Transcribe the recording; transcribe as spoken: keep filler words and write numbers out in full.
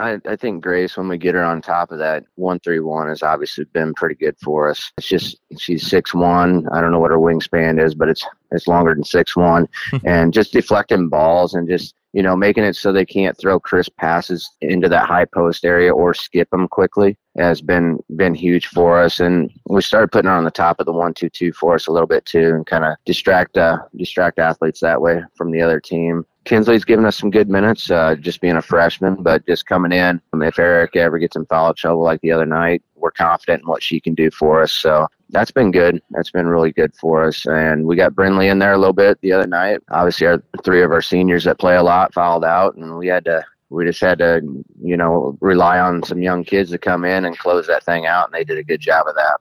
I, I think Grace, when we get her on top of that one three one, has obviously been pretty good for us. It's just she's six one. I don't know what her wingspan is, but it's it's longer than six one, and just deflecting balls and just, you know, making it so they can't throw crisp passes into that high post area or skip them quickly has been been huge for us. And we started putting her on the top of the one two two for us a little bit too, and kind of distract uh, distract athletes that way from the other team. Kinsley's given us some good minutes, uh, just being a freshman, but just coming in. If Eric ever gets in foul trouble like the other night, we're confident in what she can do for us. So that's been good. That's been really good for us. And we got Brinley in there a little bit the other night. Obviously, our three of our seniors that play a lot fouled out, and we had to we just had to, you know, rely on some young kids to come in and close that thing out, and they did a good job of that.